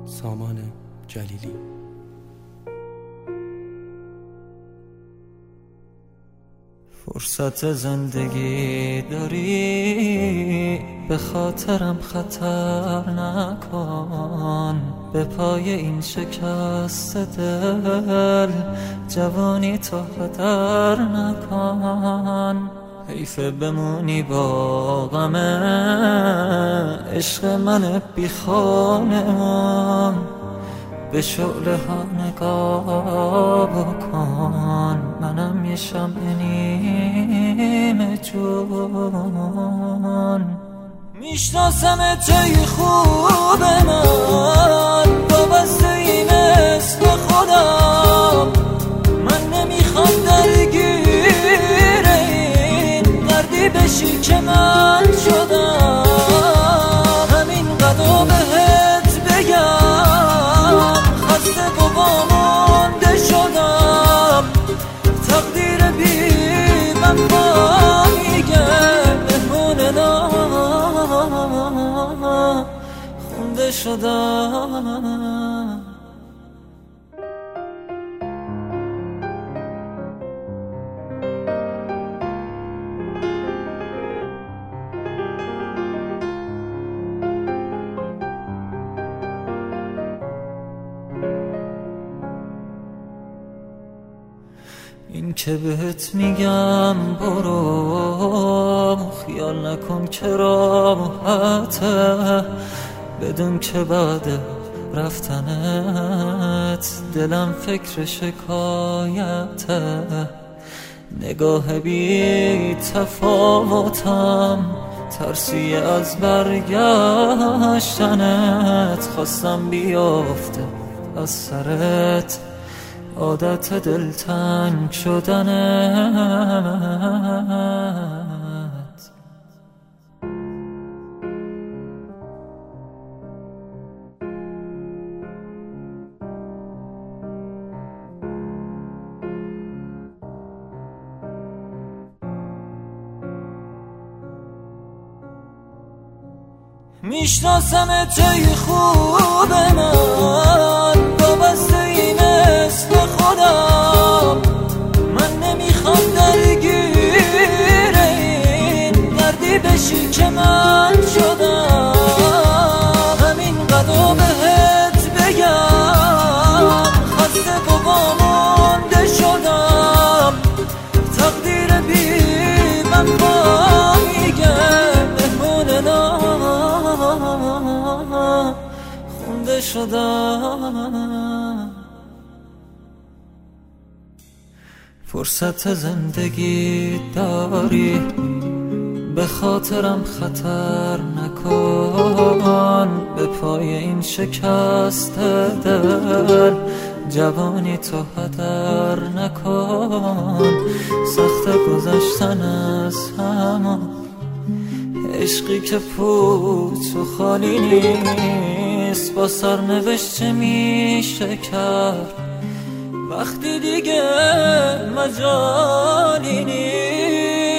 سامان جلیلی. فرصت زندگی داری، به خاطرم خطر نکن. به پای این شکست دل جوانی تو هدر نکن. حیفه بمونی با غم عشق من بی خانمان. به شعله ها نگاه بکن، منم یه شمع نیمه جون. میشناسم توی خوب من، وابسته ای مثل خودم. من نمیخوام درگیر این قردی بشی که من شدم. همین قدر بهت بگم، خسته و وامونده شدم. تقدیر بی من با میگه مهمون خونده شدم. این که بهت میگم برو، خیال نکن که راحته. بدون که بعد رفتنت دلم فکر شکایته. نگاه بی تفاوتم، ترسی از برگشتنت. خواستم بیافته از سرت عادت دلتنگ شدنت. میشناسم توی خوب من، وابسته ای مثل خودم. من نمیخوام درگیر این قردی بشی که من شدم. همین قدر بهت بگم، خسته و وامونده شدم. تقدیر بی من با میگه مهمون خونده شدم. فرصت زندگی داری، به خاطرم خطر نکن. به پای این شکست دل جوانی تو هدر نکن. سخت گذشتن از همان عشقی که پوچ و خالی نیست. با سرنوشت چه میشه کرد وقتی دیگه مجالی نیست.